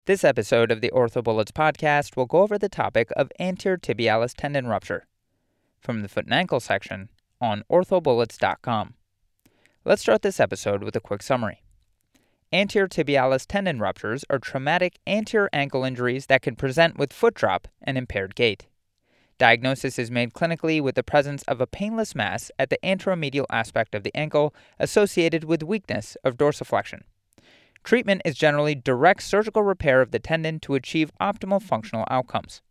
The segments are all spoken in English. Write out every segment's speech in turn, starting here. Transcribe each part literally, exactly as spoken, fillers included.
This episode of the OrthoBullets podcast will go over the topic of anterior tibialis tendon rupture from the foot and ankle section on ortho bullets dot com. Let's start this episode with a quick summary. Anterior tibialis tendon ruptures are traumatic anterior ankle injuries that can present with foot drop and impaired gait. Diagnosis is made clinically with the presence of a painless mass at the anteromedial aspect of the ankle associated with weakness of dorsiflexion. Treatment is generally direct surgical repair of the tendon to achieve optimal functional outcomes.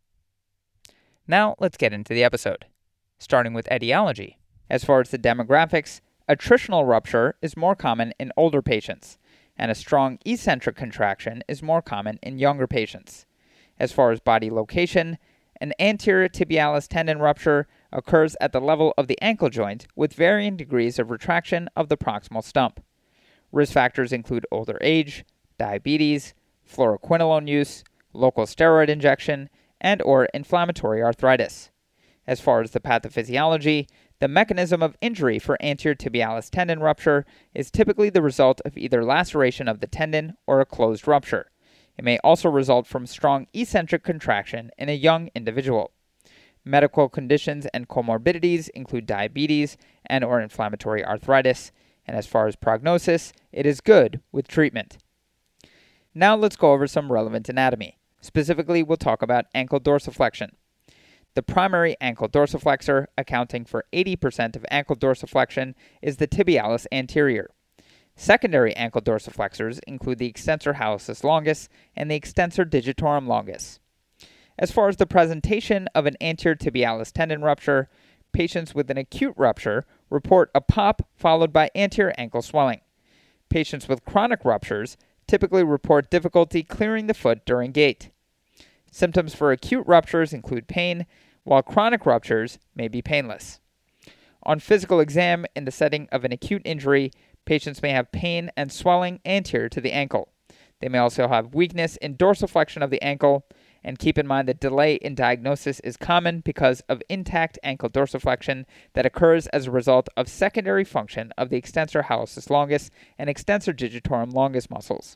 Now let's get into the episode, starting with etiology. As far as the demographics, attritional rupture is more common in older patients, and a strong eccentric contraction is more common in younger patients. As far as body location, an anterior tibialis tendon rupture occurs at the level of the ankle joint with varying degrees of retraction of the proximal stump. Risk factors include older age, diabetes, fluoroquinolone use, local steroid injection, and or inflammatory arthritis. As far as the pathophysiology, the mechanism of injury for anterior tibialis tendon rupture is typically the result of either laceration of the tendon or a closed rupture. It may also result from strong eccentric contraction in a young individual. Medical conditions and comorbidities include diabetes and or inflammatory arthritis. And as far as prognosis, it is good with treatment. Now let's go over some relevant anatomy. Specifically, we'll talk about ankle dorsiflexion. The primary ankle dorsiflexor, accounting for eighty percent of ankle dorsiflexion, is the tibialis anterior. Secondary ankle dorsiflexors include the extensor hallucis longus and the extensor digitorum longus. As far as the presentation of an anterior tibialis tendon rupture, patients with an acute rupture report a pop followed by anterior ankle swelling. Patients with chronic ruptures typically report difficulty clearing the foot during gait. Symptoms for acute ruptures include pain, while chronic ruptures may be painless. On physical exam in the setting of an acute injury, patients may have pain and swelling anterior to the ankle. They may also have weakness in dorsiflexion of the ankle. And keep in mind that delay in diagnosis is common because of intact ankle dorsiflexion that occurs as a result of secondary function of the extensor hallucis longus and extensor digitorum longus muscles.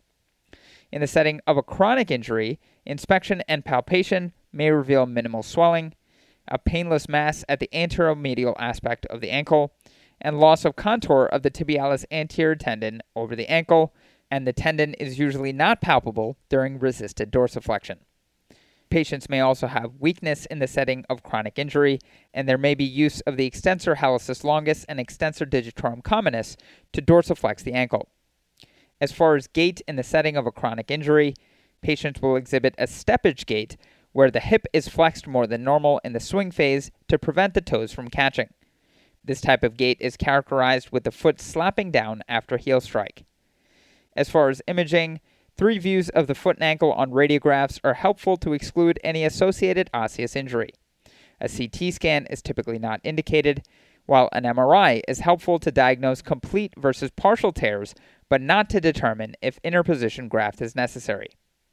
In the setting of a chronic injury, inspection and palpation may reveal minimal swelling, a painless mass at the anteromedial aspect of the ankle, and loss of contour of the tibialis anterior tendon over the ankle, and the tendon is usually not palpable during resisted dorsiflexion. Patients may also have weakness in the setting of chronic injury, and there may be use of the extensor hallucis longus and extensor digitorum communis to dorsiflex the ankle. As far as gait in the setting of a chronic injury, patients will exhibit a steppage gait where the hip is flexed more than normal in the swing phase to prevent the toes from catching. This type of gait is characterized with the foot slapping down after heel strike. As far as imaging, three views of the foot and ankle on radiographs are helpful to exclude any associated osseous injury. A C T scan is typically not indicated, while an M R I is helpful to diagnose complete versus partial tears, but not to determine if interposition graft is necessary.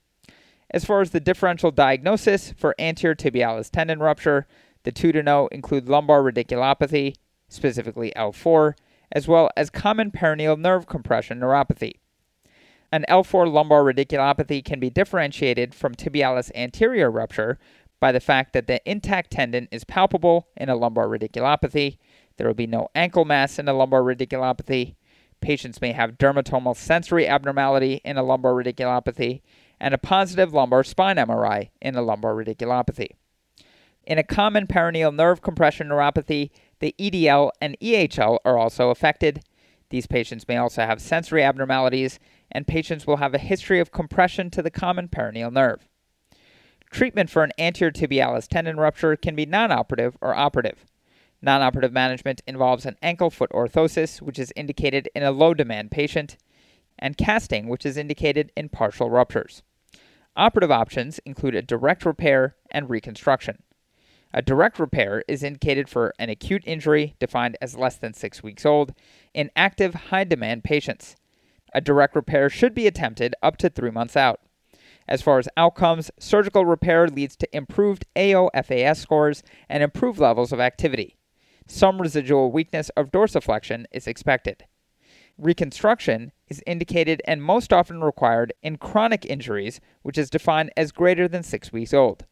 As far as the differential diagnosis for anterior tibialis tendon rupture, the two to know include lumbar radiculopathy, specifically L four, as well as common peroneal nerve compression neuropathy. An L four lumbar radiculopathy can be differentiated from tibialis anterior rupture by the fact that the intact tendon is palpable in a lumbar radiculopathy. There will be no ankle mass in a lumbar radiculopathy. Patients may have dermatomal sensory abnormality in a lumbar radiculopathy and a positive lumbar spine M R I in a lumbar radiculopathy. In a common peroneal nerve compression neuropathy, the E D L and E H L are also affected. These patients may also have sensory abnormalities, and patients will have a history of compression to the common peroneal nerve. Treatment for an anterior tibialis tendon rupture can be non-operative or operative. Non-operative management involves an ankle-foot orthosis, which is indicated in a low-demand patient, and casting, which is indicated in partial ruptures. Operative options include a direct repair and reconstruction. A direct repair is indicated for an acute injury defined as less than six weeks old in active high-demand patients. A direct repair should be attempted up to three months out. As far as outcomes, surgical repair leads to improved A O F A S scores and improved levels of activity. Some residual weakness of dorsiflexion is expected. Reconstruction is indicated and most often required in chronic injuries, which is defined as greater than six weeks old.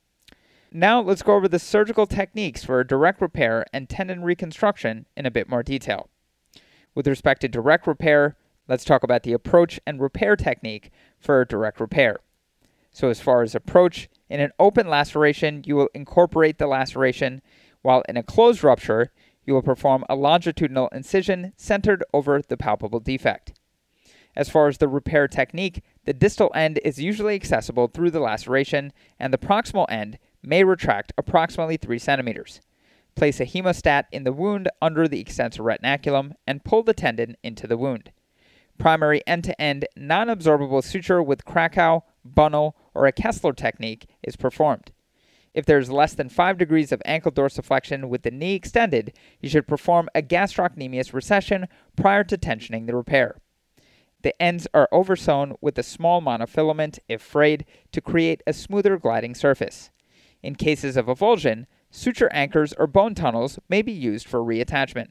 Now let's go over the surgical techniques for direct repair and tendon reconstruction in a bit more detail. With respect to direct repair, let's talk about the approach and repair technique for direct repair. So as far as approach, in an open laceration, you will incorporate the laceration, while in a closed rupture, you will perform a longitudinal incision centered over the palpable defect. As far as the repair technique, the distal end is usually accessible through the laceration, and the proximal end may retract approximately three centimeters. Place a hemostat in the wound under the extensor retinaculum and pull the tendon into the wound. Primary end-to-end non-absorbable suture with Krakow, Bunnell, or a Kessler technique is performed. If there is less than five degrees of ankle dorsiflexion with the knee extended, you should perform a gastrocnemius recession prior to tensioning the repair. The ends are oversewn with a small monofilament, if frayed, to create a smoother gliding surface. In cases of avulsion, suture anchors or bone tunnels may be used for reattachment.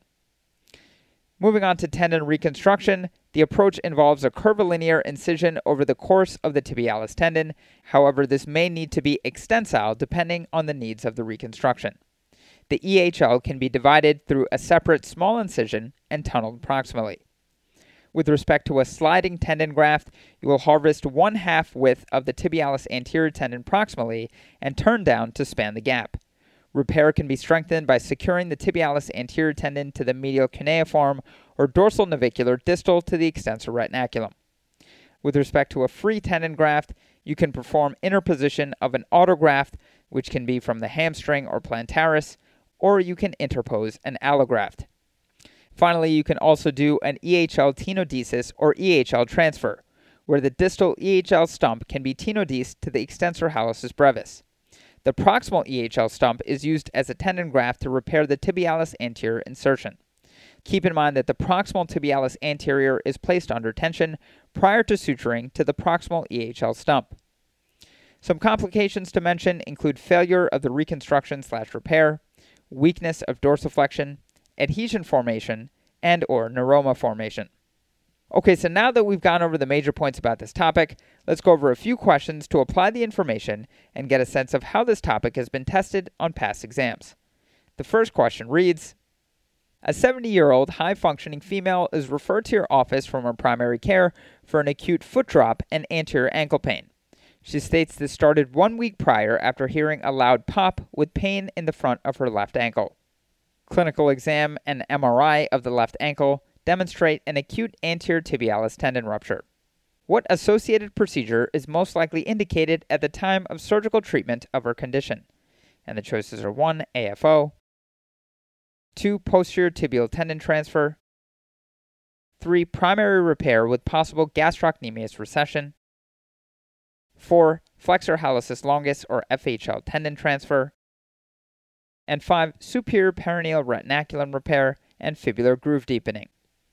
Moving on to tendon reconstruction, the approach involves a curvilinear incision over the course of the tibialis tendon. However, this may need to be extensile depending on the needs of the reconstruction. The E H L can be divided through a separate small incision and tunneled proximally. With respect to a sliding tendon graft, you will harvest one half width of the tibialis anterior tendon proximally and turn down to span the gap. Repair can be strengthened by securing the tibialis anterior tendon to the medial cuneiform or dorsal navicular distal to the extensor retinaculum. With respect to a free tendon graft, you can perform interposition of an autograft, which can be from the hamstring or plantaris, or you can interpose an allograft. Finally, you can also do an E H L tenodesis or E H L transfer, where the distal E H L stump can be tenodesed to the extensor hallucis brevis. The proximal E H L stump is used as a tendon graft to repair the tibialis anterior insertion. Keep in mind that the proximal tibialis anterior is placed under tension prior to suturing to the proximal E H L stump. Some complications to mention include failure of the reconstruction slash repair, weakness of dorsiflexion, adhesion formation, and or neuroma formation. Okay, so now that we've gone over the major points about this topic, let's go over a few questions to apply the information and get a sense of how this topic has been tested on past exams. The first question reads, a seventy-year-old high-functioning female is referred to your office from her primary care for an acute foot drop and anterior ankle pain. She states this started one week prior after hearing a loud pop with pain in the front of her left ankle. Clinical exam and M R I of the left ankle demonstrate an acute anterior tibialis tendon rupture. What associated procedure is most likely indicated at the time of surgical treatment of her condition? And the choices are one. A F O, two. Posterior tibial tendon transfer, three. Primary repair with possible gastrocnemius recession, four. Flexor hallucis longus or F H L tendon transfer, and five. Superior perineal retinaculum repair and fibular groove deepening.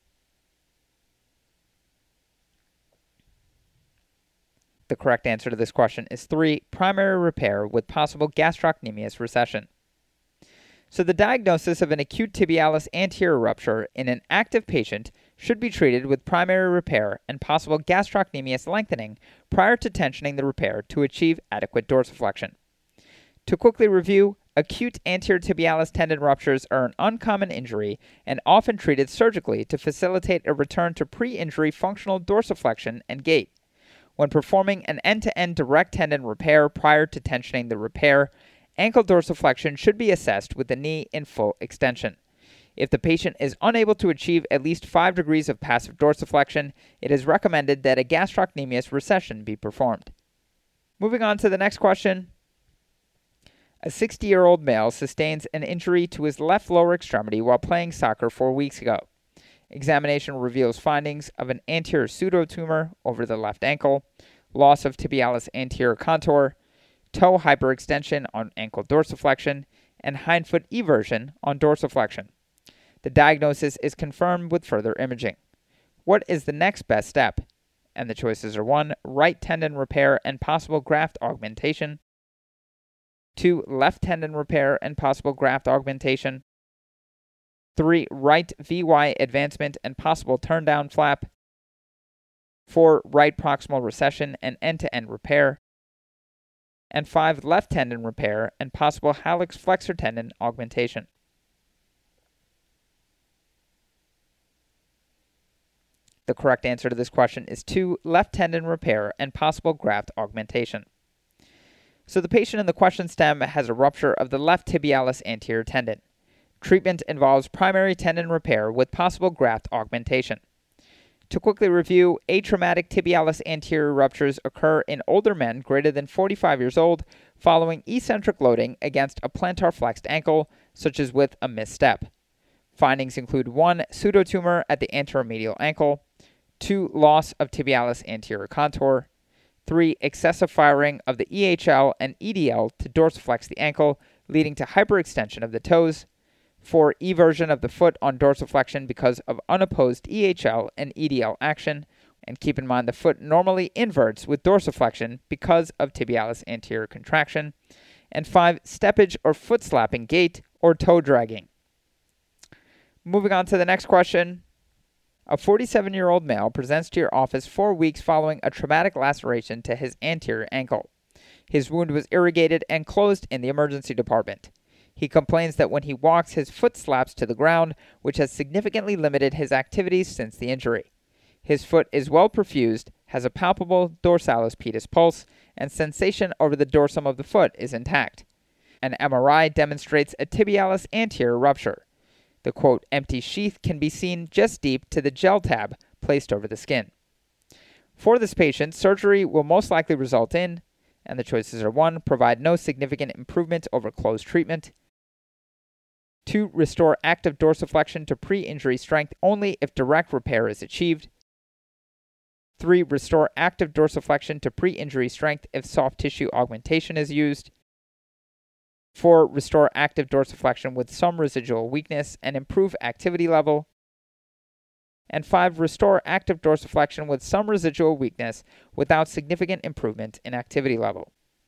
The correct answer to this question is three. Primary repair with possible gastrocnemius recession. So the diagnosis of an acute tibialis anterior rupture in an active patient should be treated with primary repair and possible gastrocnemius lengthening prior to tensioning the repair to achieve adequate dorsiflexion. To quickly review, acute anterior tibialis tendon ruptures are an uncommon injury and often treated surgically to facilitate a return to pre-injury functional dorsiflexion and gait. When performing an end-to-end direct tendon repair prior to tensioning the repair, ankle dorsiflexion should be assessed with the knee in full extension. If the patient is unable to achieve at least five degrees of passive dorsiflexion, it is recommended that a gastrocnemius recession be performed. Moving on to the next question. A sixty-year-old male sustains an injury to his left lower extremity while playing soccer four weeks ago. Examination reveals findings of an anterior pseudotumor over the left ankle, loss of tibialis anterior contour, toe hyperextension on ankle dorsiflexion, and hindfoot eversion on dorsiflexion. The diagnosis is confirmed with further imaging. What is the next best step? And the choices are one. Right tendon repair and possible graft augmentation, two. Left tendon repair and possible graft augmentation, three. Right V Y advancement and possible turn-down flap. four. Right proximal recession and end-to-end repair. And five. Left tendon repair and possible hallux flexor tendon augmentation. The correct answer to this question is two. Left tendon repair and possible graft augmentation. So the patient in the question stem has a rupture of the left tibialis anterior tendon. Treatment involves primary tendon repair with possible graft augmentation. To quickly review, atraumatic tibialis anterior ruptures occur in older men greater than forty-five years old following eccentric loading against a plantar flexed ankle, such as with a misstep. Findings include one. Pseudotumor at the anteromedial ankle, two. Loss of tibialis anterior contour, three. Excessive firing of the E H L and E D L to dorsiflex the ankle, leading to hyperextension of the toes, four. Eversion of the foot on dorsiflexion because of unopposed E H L and E D L action, and keep in mind the foot normally inverts with dorsiflexion because of tibialis anterior contraction, and five. Steppage or foot slapping gait or toe dragging. Moving on to the next question. A forty-seven-year-old male presents to your office four weeks following a traumatic laceration to his anterior ankle. His wound was irrigated and closed in the emergency department. He complains that when he walks, his foot slaps to the ground, which has significantly limited his activities since the injury. His foot is well perfused, has a palpable dorsalis pedis pulse, and sensation over the dorsum of the foot is intact. An M R I demonstrates a tibialis anterior rupture. The, quote, empty sheath can be seen just deep to the gel tab placed over the skin. For this patient, surgery will most likely result in, and the choices are one. Provide no significant improvement over closed treatment. two. Restore active dorsiflexion to pre-injury strength only if direct repair is achieved. three. Restore active dorsiflexion to pre-injury strength if soft tissue augmentation is used. four. Restore active dorsiflexion with some residual weakness and improve activity level. And five. Restore active dorsiflexion with some residual weakness without significant improvement in activity level.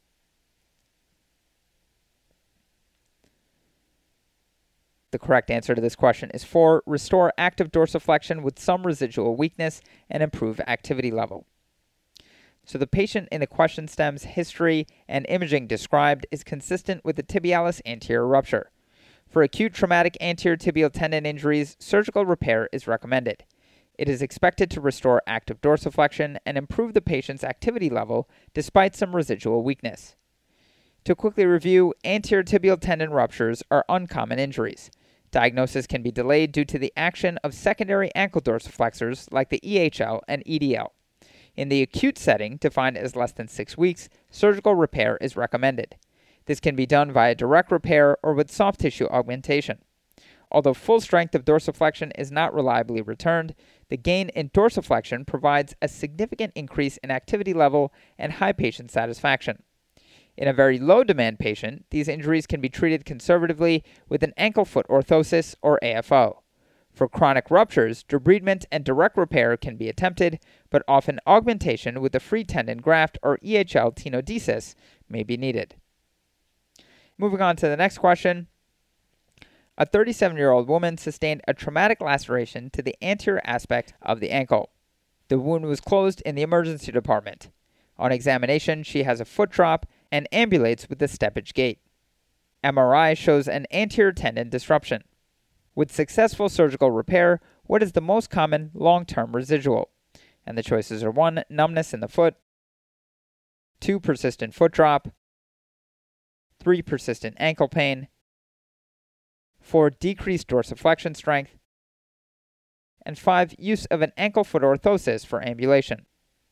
The correct answer to this question is four. Restore active dorsiflexion with some residual weakness and improve activity level. So the patient in the question stem's history and imaging described is consistent with the tibialis anterior rupture. For acute traumatic anterior tibial tendon injuries, surgical repair is recommended. It is expected to restore active dorsiflexion and improve the patient's activity level despite some residual weakness. To quickly review, anterior tibial tendon ruptures are uncommon injuries. Diagnosis can be delayed due to the action of secondary ankle dorsiflexors like the E H L and E D L. In the acute setting, defined as less than six weeks, surgical repair is recommended. This can be done via direct repair or with soft tissue augmentation. Although full strength of dorsiflexion is not reliably returned, the gain in dorsiflexion provides a significant increase in activity level and high patient satisfaction. In a very low-demand patient, these injuries can be treated conservatively with an ankle-foot orthosis or A F O. For chronic ruptures, debridement and direct repair can be attempted, but often augmentation with a free tendon graft or E H L tenodesis may be needed. Moving on to the next question. A thirty-seven-year-old woman sustained a traumatic laceration to the anterior aspect of the ankle. The wound was closed in the emergency department. On examination, she has a foot drop and ambulates with the steppage gait. M R I shows an anterior tendon disruption. With successful surgical repair, what is the most common long-term residual? And the choices are one. Numbness in the foot, two. Persistent foot drop, three. Persistent ankle pain, four. Decreased dorsiflexion strength, and five. Use of an ankle-foot orthosis for ambulation.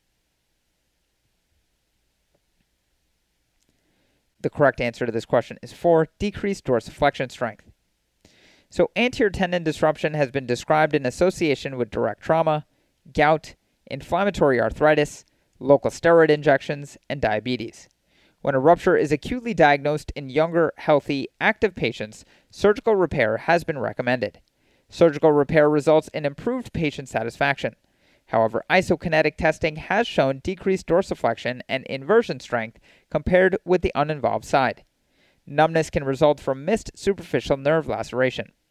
The correct answer to this question is four. Decreased dorsiflexion strength. So anterior tendon disruption has been described in association with direct trauma, gout, inflammatory arthritis, local steroid injections, and diabetes. When a rupture is acutely diagnosed in younger, healthy, active patients, surgical repair has been recommended. Surgical repair results in improved patient satisfaction. However, isokinetic testing has shown decreased dorsiflexion and inversion strength compared with the uninvolved side. Numbness can result from missed superficial nerve laceration.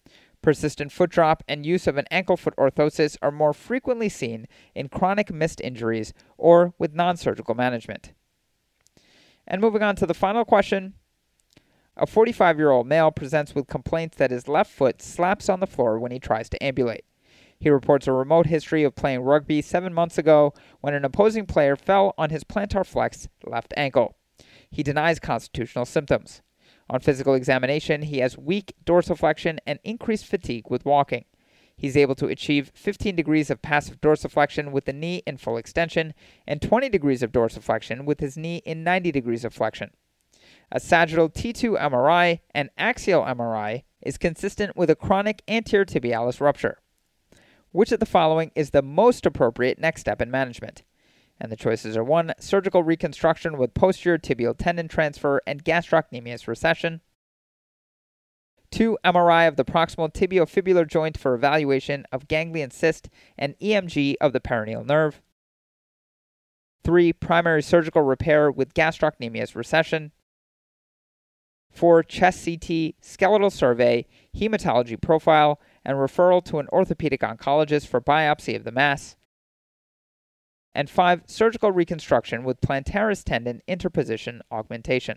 Persistent foot drop and use of an ankle foot orthosis are more frequently seen in chronic missed injuries or with non-surgical management. And moving on to the final question. A forty-five-year-old male presents with complaints that his left foot slaps on the floor when he tries to ambulate. He reports a remote history of playing rugby seven months ago when an opposing player fell on his plantar flex left ankle. He denies constitutional symptoms. On physical examination, he has weak dorsiflexion and increased fatigue with walking. He's able to achieve fifteen degrees of passive dorsiflexion with the knee in full extension and twenty degrees of dorsiflexion with his knee in ninety degrees of flexion. A sagittal T two M R I and axial M R I is consistent with a chronic anterior tibialis rupture. Which of the following is the most appropriate next step in management? And the choices are one. Surgical reconstruction with posterior tibial tendon transfer and gastrocnemius recession. two. M R I of the proximal tibiofibular joint for evaluation of ganglion cyst and E M G of the peroneal nerve. three. Primary surgical repair with gastrocnemius recession. four. Chest C T, skeletal survey, hematology profile, and referral to an orthopedic oncologist for biopsy of the mass. And five. Surgical reconstruction with plantaris tendon interposition augmentation.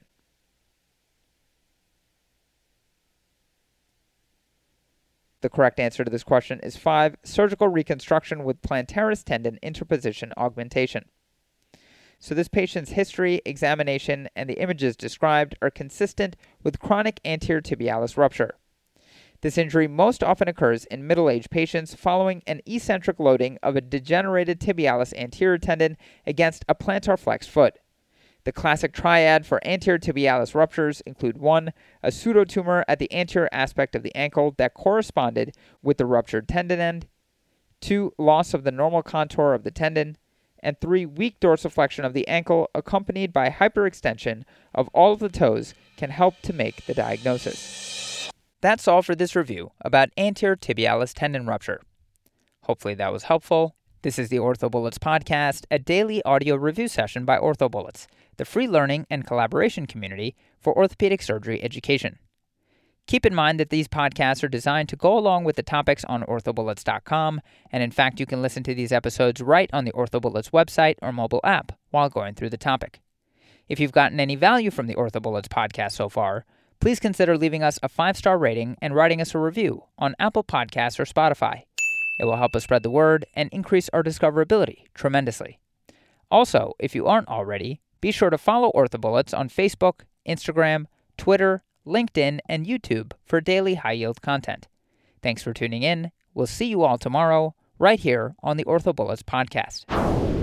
The correct answer to this question is five. Surgical reconstruction with plantaris tendon interposition augmentation. So this patient's history, examination, and the images described are consistent with chronic anterior tibialis rupture. This injury most often occurs in middle-aged patients following an eccentric loading of a degenerated tibialis anterior tendon against a plantar flex foot. The classic triad for anterior tibialis ruptures include one. A pseudotumor at the anterior aspect of the ankle that corresponded with the ruptured tendon end, two. Loss of the normal contour of the tendon, and three. Weak dorsiflexion of the ankle accompanied by hyperextension of all of the toes can help to make the diagnosis. That's all for this review about anterior tibialis tendon rupture. Hopefully that was helpful. This is the OrthoBullets podcast, a daily audio review session by OrthoBullets, the free learning and collaboration community for orthopedic surgery education. Keep in mind that these podcasts are designed to go along with the topics on ortho bullets dot com, and in fact you can listen to these episodes right on the OrthoBullets website or mobile app while going through the topic. If you've gotten any value from the OrthoBullets podcast so far, please consider leaving us a five-star rating and writing us a review on Apple Podcasts or Spotify. It will help us spread the word and increase our discoverability tremendously. Also, if you aren't already, be sure to follow OrthoBullets on Facebook, Instagram, Twitter, LinkedIn, and YouTube for daily high-yield content. Thanks for tuning in. We'll see you all tomorrow, right here on the OrthoBullets podcast.